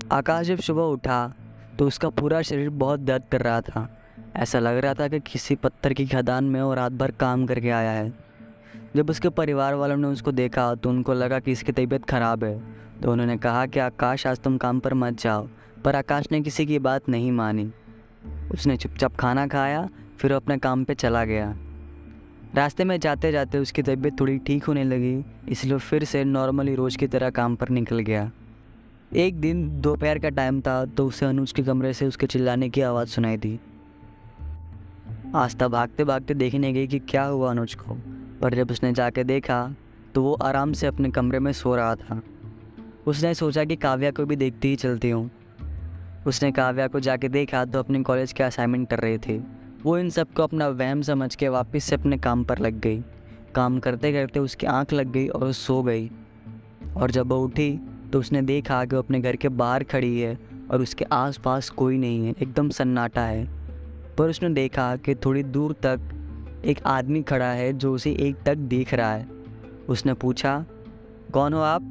आकाश जब सुबह उठा तो उसका पूरा शरीर बहुत दर्द कर रहा था। ऐसा लग रहा था कि किसी पत्थर की खदान में वो रात भर काम करके आया है। जब उसके परिवार वालों ने उसको देखा तो उनको लगा कि इसकी तबीयत ख़राब है, तो उन्होंने कहा कि आकाश आज तुम काम पर मत जाओ। पर आकाश ने किसी की बात नहीं मानी। उसने चुपचाप खाना खाया, फिर अपने काम पे चला गया। रास्ते में जाते जाते उसकी तबीयत थोड़ी ठीक होने लगी, इसलिए फिर से नॉर्मली रोज़ की तरह काम पर निकल गया। एक दिन दोपहर का टाइम था तो उसे अनुज के कमरे से उसके चिल्लाने की आवाज़ सुनाई दी। आस्था भागते भागते देखने गई कि क्या हुआ अनुज को, पर जब उसने जाके देखा तो वो आराम से अपने कमरे में सो रहा था। उसने सोचा कि काव्या को भी देखती ही चलती हूँ। उसने काव्या को जाके देखा तो अपने कॉलेज के असाइनमेंट कर रहे थे। वो इन सबको अपना वहम समझ के वापस से अपने काम पर लग गई। काम करते करते उसकी आंख लग गई और वो सो गई। और जब वो उठी तो उसने देखा कि वो अपने घर के बाहर खड़ी है और उसके आसपास कोई नहीं है, एकदम सन्नाटा है। पर उसने देखा कि थोड़ी दूर तक एक आदमी खड़ा है जो उसे एक टक देख रहा है। उसने पूछा, कौन हो आप?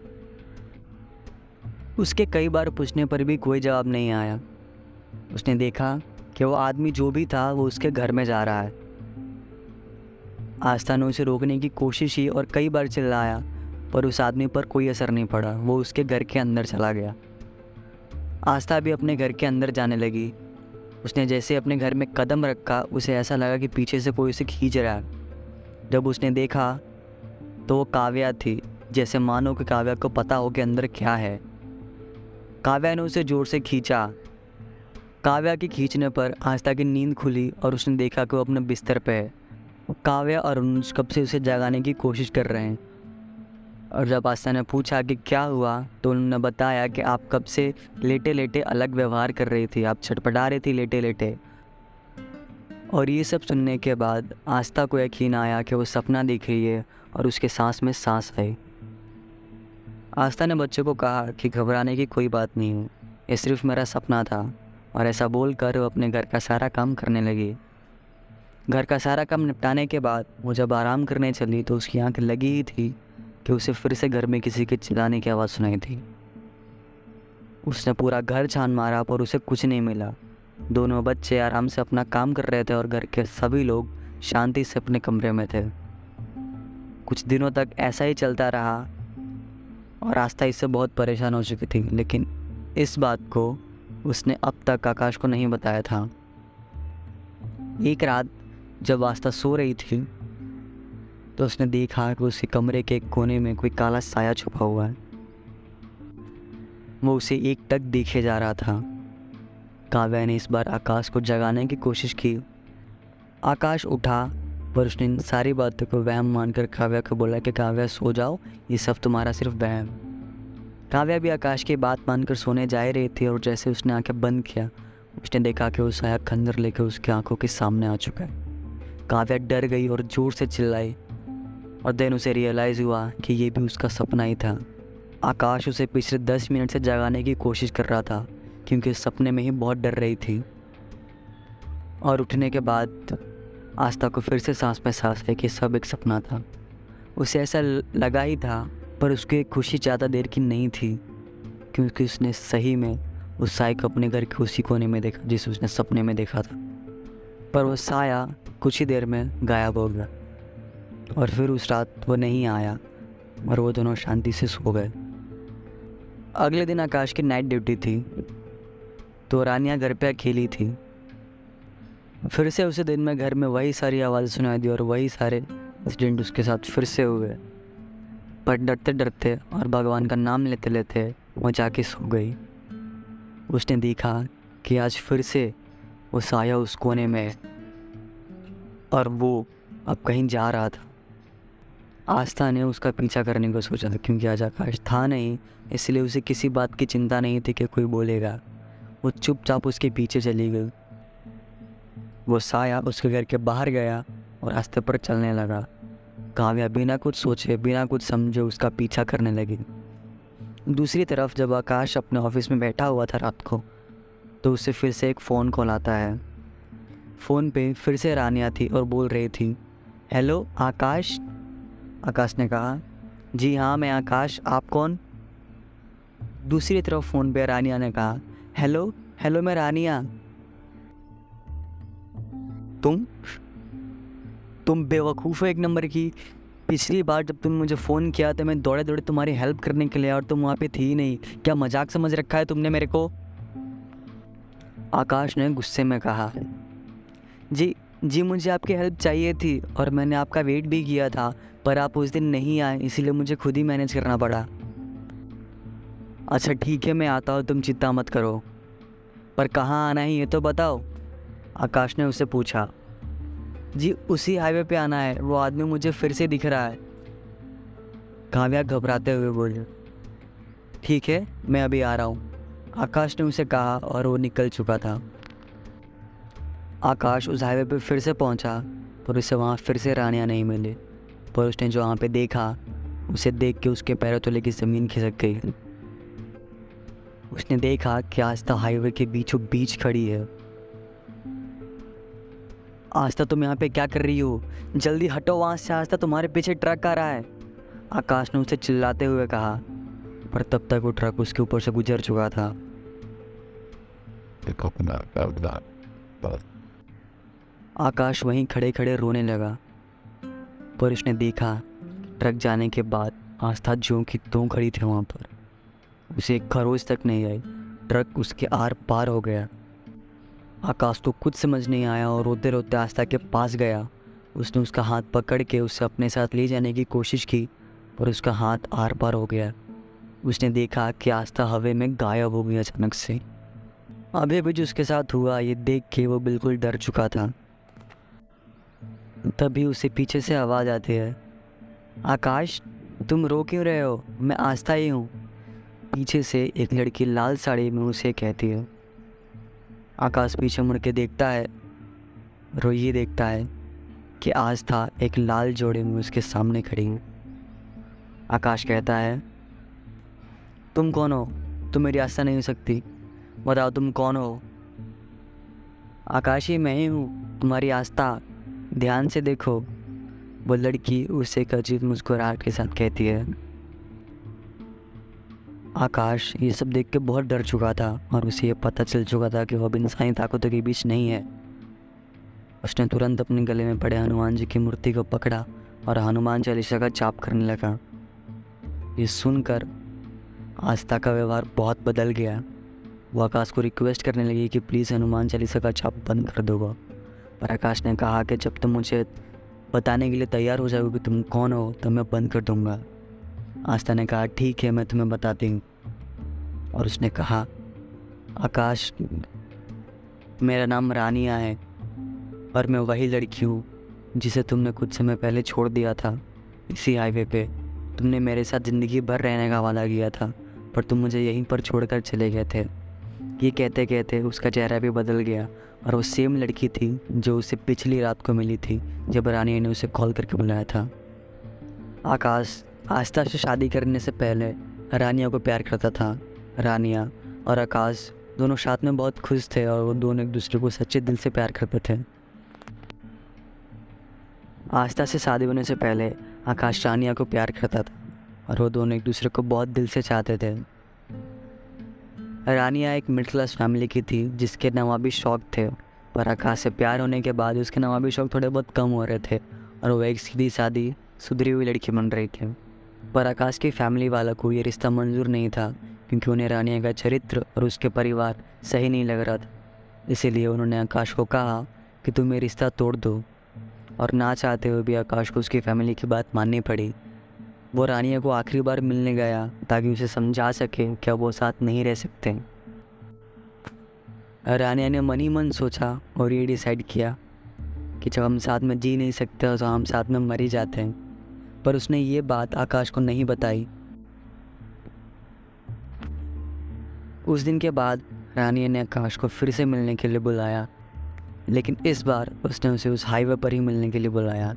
उसके कई बार पूछने पर भी कोई जवाब नहीं आया। उसने देखा कि वो आदमी जो भी था वो उसके घर में जा रहा है। आस्था ने उसे रोकने की कोशिश की और कई बार चिल्लाया, पर उस आदमी पर कोई असर नहीं पड़ा। वो उसके घर के अंदर चला गया। आस्था भी अपने घर के अंदर जाने लगी। उसने जैसे अपने घर में कदम रखा, उसे ऐसा लगा कि पीछे से कोई उसे खींच रहा है। जब उसने देखा तो वो काव्या थी, जैसे मानो कि काव्या को पता हो कि अंदर क्या है। काव्या ने उसे ज़ोर से खींचा। काव्या के खींचने पर आस्था की नींद खुली और उसने देखा कि वो अपने बिस्तर पे है। काव्या और अनुज कब से उसे जगाने की कोशिश कर रहे हैं। और जब आस्था ने पूछा कि क्या हुआ तो उन्होंने बताया कि आप कब से लेटे लेटे अलग व्यवहार कर रही थी, आप छटपटा रही थी लेटे लेटे। और ये सब सुनने के बाद आस्था को यकीन आया कि वो सपना देख रही है और उसके सांस में सांस आई। आस्था ने बच्चे को कहा कि घबराने की कोई बात नहीं है, ये सिर्फ मेरा सपना था। और ऐसा बोलकर वो अपने घर का सारा काम करने लगी। घर का सारा काम निपटाने के बाद वो जब आराम करने चली तो उसकी आंख लगी ही थी कि उसे फिर से घर में किसी के चिल्लाने की आवाज़ सुनाई थी। उसने पूरा घर छान मारा पर उसे कुछ नहीं मिला। दोनों बच्चे आराम से अपना काम कर रहे थे और घर के सभी लोग शांति से अपने कमरे में थे। कुछ दिनों तक ऐसा ही चलता रहा और आस्था इससे बहुत परेशान हो चुकी थी, लेकिन इस बात को उसने अब तक आकाश को नहीं बताया था। एक रात जब आस्था सो रही थी तो उसने देखा कि उसके कमरे के एक कोने में कोई काला साया छुपा हुआ है। वो उसे एक टक देखे जा रहा था। काव्या ने इस बार आकाश को जगाने की कोशिश की। आकाश उठा, पर उसने इन सारी बातों को वहम मानकर काव्या को बोला कि काव्या सो जाओ, ये सब तुम्हारा सिर्फ वहम। काव्या भी आकाश की बात मानकर सोने जा ही रही थी और जैसे उसने आंखें बंद किया उसने देखा कि वो साया खंजर लेकर उसकी आंखों के सामने आ चुका है। काव्या डर गई और ज़ोर से चिल्लाई और देन उसे रियलाइज़ हुआ कि ये भी उसका सपना ही था। आकाश उसे पिछले 10 मिनट से जगाने की कोशिश कर रहा था क्योंकि सपने में ही बहुत डर रही थी। और उठने के बाद आस्था को फिर से सांस में सांस है कि सब एक सपना था। उसे ऐसा लगा ही था, पर उसकी खुशी ज़्यादा देर की नहीं थी क्योंकि उसने सही में उस साय को अपने घर के उसी कोने में देखा जिसे उसने सपने में देखा था। पर वो साया कुछ ही देर में गायब हो गया और फिर उस रात वो नहीं आया और वो दोनों शांति से सो गए। अगले दिन आकाश की नाइट ड्यूटी थी तो रानिया घर पे अकेली थी। फिर से उसे दिन में घर में वही सारी आवाज़ें सुनाई दी और वही सारे इंसिडेंट उसके साथ फिर से हुए। पर डरते डरते और भगवान का नाम लेते लेते वो जाके सो गई। उसने देखा कि आज फिर से वो साया उस कोने में है और वो अब कहीं जा रहा था। आस्था ने उसका पीछा करने को सोचा क्योंकि आज आकाश था नहीं, इसलिए उसे किसी बात की चिंता नहीं थी कि कोई बोलेगा। वो चुपचाप उसके पीछे चली गई। वो साया उसके घर के बाहर गया और रास्ते पर चलने लगा। काव्या बिना कुछ सोचे बिना कुछ समझे उसका पीछा करने लगी। दूसरी तरफ जब आकाश अपने ऑफिस में बैठा हुआ था रात को तो उसे फिर से एक फ़ोन कॉल आता है। फ़ोन पे फिर से रानिया थी और बोल रही थी, हेलो आकाश। आकाश ने कहा, जी हाँ मैं आकाश, आप कौन? दूसरी तरफ फ़ोन पे रानिया ने कहा, हेलो हेलो, मैं रानिया। तुम तुम बेवकूफ़ हो एक नंबर की। पिछली बार जब तुम मुझे फ़ोन किया तो मैं दौड़े दौड़े तुम्हारी हेल्प करने के लिए, और तुम वहाँ पे थी ही नहीं। क्या मजाक समझ रखा है तुमने मेरे को? आकाश ने गुस्से में कहा, जी जी, मुझे आपकी हेल्प चाहिए थी और मैंने आपका वेट भी किया था, पर आप उस दिन नहीं आए, इसीलिए मुझे खुद ही मैनेज करना पड़ा। अच्छा ठीक है, मैं आता हूँ, तुम चिंता मत करो, पर कहाँ आना है ये तो बताओ, आकाश ने उससे पूछा। जी उसी हाईवे पे आना है, वो आदमी मुझे फिर से दिख रहा है, काव्या घबराते हुए बोली। ठीक है, मैं अभी आ रहा हूँ, आकाश ने उसे कहा और वो निकल चुका था। आकाश उस हाईवे पे फिर से पहुंचा, पर उसे वहाँ फिर से रानिया नहीं मिली। पर उसने जो वहाँ पे देखा, उसे देख के उसके पैरों तले की ज़मीन खिसक गई। उसने देखा कि आस्था हाईवे के बीचों बीच खड़ी है। आस्था, तुम यहाँ पे क्या कर रही हो? जल्दी हटो वहाँ से, आस्था तुम्हारे पीछे ट्रक आ रहा है, आकाश ने उसे चिल्लाते हुए कहा। पर तब तक वो ट्रक उसके ऊपर से गुजर चुका था। आकाश वहीं खड़े खड़े रोने लगा, पर उसने देखा ट्रक जाने के बाद आस्था ज्यों की त्यों खड़ी थी वहाँ पर। उसे एक खरोच तक नहीं आई, ट्रक उसके आर पार हो गया। आकाश को कुछ समझ नहीं आया और रोते रोते आस्था के पास गया। उसने उसका हाथ पकड़ के उसे अपने साथ ले जाने की कोशिश की, पर उसका हाथ आर पार हो गया। उसने देखा कि आस्था हवा में गायब हो गई अचानक से। अभी भी जो उसके साथ हुआ ये देख के वो बिल्कुल डर चुका था। तभी उसे पीछे से आवाज़ आती है, आकाश तुम रो क्यों रहे हो, मैं आस्था ही हूँ, पीछे से एक लड़की लाल साड़ी में उसे कहती है। आकाश पीछे मुड़ के देखता है, ये देखता है कि आस्था एक लाल जोड़े में उसके सामने खड़ी है। आकाश कहता है, तुम कौन हो? तुम मेरी आस्था नहीं हो सकती, बताओ तुम कौन हो? आकाश, ये मैं ही हूँ, तुम्हारी आस्था, ध्यान से देखो, वो लड़की उसे एक अजीब मुस्कुराहट के साथ कहती है। आकाश ये सब देख के बहुत डर चुका था और उसे ये पता चल चुका था कि वो अब इंसानी ताकतों के बीच नहीं है। उसने तुरंत अपने गले में पड़े हनुमान जी की मूर्ति को पकड़ा और हनुमान चालीसा का जाप करने लगा। ये सुनकर आस्था का व्यवहार बहुत बदल गया। वो आकाश को रिक्वेस्ट करने लगी कि प्लीज़ हनुमान चालीसा का जाप बंद कर दो। पर आकाश ने कहा कि जब तुम मुझे बताने के लिए तैयार हो जाओगे कि तुम कौन हो तब मैं बंद कर दूंगा। आस्था ने कहा, ठीक है, मैं तुम्हें बताती हूँ। और उसने कहा, आकाश मेरा नाम रानिया है और मैं वही लड़की हूँ जिसे तुमने कुछ समय पहले छोड़ दिया था इसी हाईवे पे। तुमने मेरे साथ ज़िंदगी भर रहने का वादा किया था, पर तुम मुझे यहीं पर छोड़कर चले गए थे। ये कहते कहते उसका चेहरा भी बदल गया और वो सेम लड़की थी जो उसे पिछली रात को मिली थी जब रानिया ने उसे कॉल करके बुलाया था। आकाश आस्था से शादी करने से पहले रानिया को प्यार करता था। रानिया और आकाश दोनों साथ में बहुत खुश थे और वो दोनों एक दूसरे को सच्चे दिल से प्यार करते थे। आस्था से शादी होने से पहले आकाश रानिया को प्यार करता था और वो दोनों एक दूसरे को बहुत दिल से चाहते थे। रानिया एक मिडिल क्लास फैमिली की थी जिसके नवाबी शौक थे, पर आकाश से प्यार होने के बाद उसके नवाबी शौक थोड़े बहुत कम हो रहे थे और वो एक सीधी सादी सुधरी हुई लड़की बन रही थी। पर आकाश की फैमिली वालों को ये रिश्ता मंजूर नहीं था क्योंकि उन्हें रानिया का चरित्र और उसके परिवार सही नहीं लग रहा था। इसीलिए उन्होंने आकाश को कहा कि तुम ये रिश्ता तोड़ दो, और ना चाहते हुए भी आकाश को उसकी फैमिली की बात माननी पड़ी। वो रानिया को आखिरी बार मिलने गया ताकि उसे समझा सके कि वो साथ नहीं रह सकते। रानिया ने मन ही मन सोचा और ये डिसाइड किया कि जब हम साथ में जी नहीं सकते तो हम साथ में मर ही जाते हैं। पर उसने ये बात आकाश को नहीं बताई। उस दिन के बाद रानिया ने आकाश को फिर से मिलने के लिए बुलाया, लेकिन इस बार उसने उसे उस हाईवे पर ही मिलने के लिए बुलाया।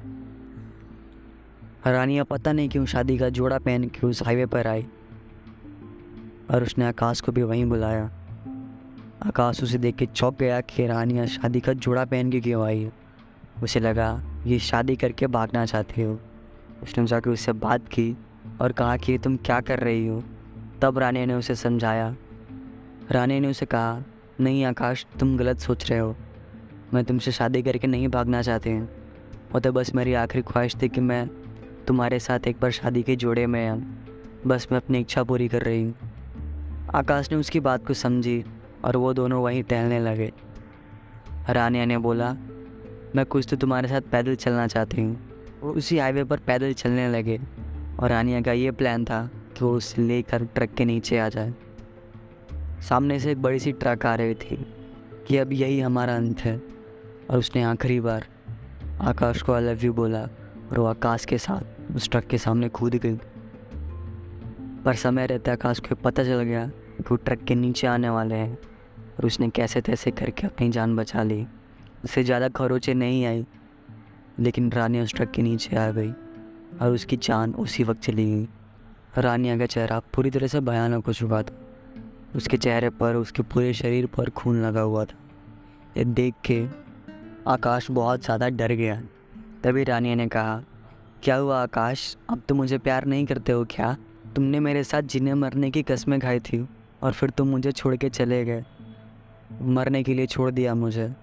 रानिया पता नहीं क्यों शादी का जोड़ा पहन के उस हाईवे पर आई और उसने आकाश को भी वहीं बुलाया। आकाश उसे देख के चौंक गया कि रानिया शादी का जोड़ा पहन के क्यों आई। उसे लगा ये शादी करके भागना चाहती हो। उसने जाकर उससे बात की और कहा कि तुम क्या कर रही हो, तब रानी ने उसे समझाया। रानी ने उसे कहा, नहीं आकाश, तुम गलत सोच रहे हो। मैं तुमसे शादी करके नहीं भागना चाहती हूँ। वो तो बस मेरी आखिरी ख्वाहिश थी कि मैं तुम्हारे साथ एक बार शादी के जोड़े में आऊँ। बस मैं अपनी इच्छा पूरी कर रही हूँ। आकाश ने उसकी बात को समझी और वो दोनों वहीं टहलने लगे। रानिया ने बोला, मैं कुछ तो तुम्हारे साथ पैदल चलना चाहती हूँ। वो उसी हाईवे पर पैदल चलने लगे और रानिया का ये प्लान था कि वो उसे लेकर ट्रक के नीचे आ जाए। सामने से एक बड़ी सी ट्रक आ रही थी कि अब यही हमारा अंत है, और उसने आखिरी बार आकाश को आई लव यू बोला और वो आकाश के साथ उस ट्रक के सामने कूद गई। पर समय रहते आकाश को पता चल गया कि वो ट्रक के नीचे आने वाले हैं, और उसने कैसे तैसे करके अपनी जान बचा ली। उससे ज़्यादा खरोचे नहीं आई, लेकिन रानिया उस ट्रक के नीचे आ गई और उसकी जान उसी वक्त चली गई। रानिया का चेहरा पूरी तरह से भयानक हो चुका था। उसके चेहरे पर, उसके पूरे शरीर पर खून लगा हुआ था। ये देख के आकाश बहुत ज़्यादा डर गया। तभी रानिया ने कहा, क्या हुआ आकाश, अब तुम मुझे प्यार नहीं करते हो क्या? तुमने मेरे साथ जीने मरने की कसमें खाई थी और फिर तुम मुझे छोड़ के चले गए, मरने के लिए छोड़ दिया मुझे।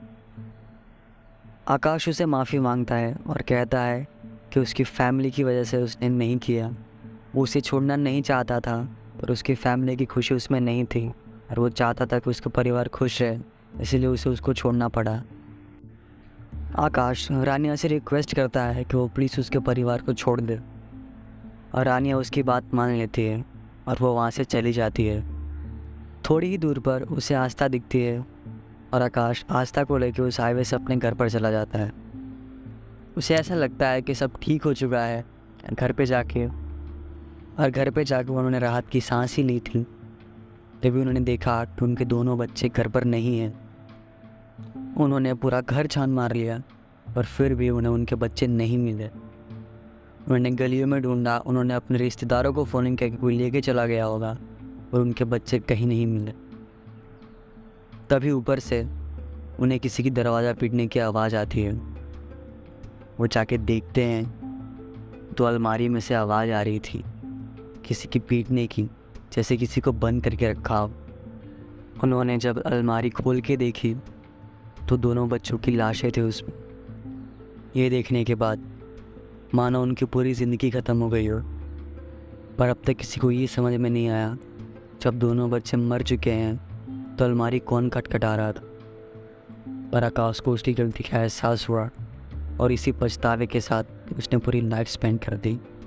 आकाश उसे माफ़ी मांगता है और कहता है कि उसकी फैमिली की वजह से उसने नहीं किया। वो उसे छोड़ना नहीं चाहता था, पर उसकी फैमिली की खुशी उसमें नहीं थी और वो चाहता था कि उसका परिवार खुश रहे, इसीलिए उसे उसको छोड़ना पड़ा। आकाश रानिया से रिक्वेस्ट करता है कि वो प्लीज़ उसके परिवार को छोड़ दे, और रानिया उसकी बात मान लेती है और वो वहाँ से चली जाती है। थोड़ी ही दूर पर उसे आस्था दिखती है और आकाश आस्था को लेकर उस हाईवे से अपने घर पर चला जाता है। उसे ऐसा लगता है कि सब ठीक हो चुका है। घर पे जाके उन्होंने राहत की सांस ही ली थी, तभी उन्होंने देखा कि उनके दोनों बच्चे घर पर नहीं हैं। उन्होंने पूरा घर छान मार लिया, पर फिर भी उन्हें उनके बच्चे नहीं मिले। उन्होंने गलियों में ढूंढा, उन्होंने अपने रिश्तेदारों को फ़ोन करके कोई लेके चला गया होगा, और उनके बच्चे कहीं नहीं मिले। तभी ऊपर से उन्हें किसी की दरवाज़ा पीटने की आवाज़ आती है। वो जाके देखते हैं तो अलमारी में से आवाज़ आ रही थी, किसी की पीटने की, जैसे किसी को बंद करके रखा हो। उन्होंने जब अलमारी खोल के देखी तो दोनों बच्चों की लाशें थी उसमें। ये देखने के बाद मानो उनकी पूरी ज़िंदगी ख़त्म हो गई हो। पर अब तक किसी को ये समझ में नहीं आया, जब दोनों बच्चे मर चुके हैं तो अलमारी कौन खटखटा रहा था। पर आकाश को उसकी गलती का एहसास हुआ और इसी पछतावे के साथ उसने पूरी लाइफ स्पेंड कर दी।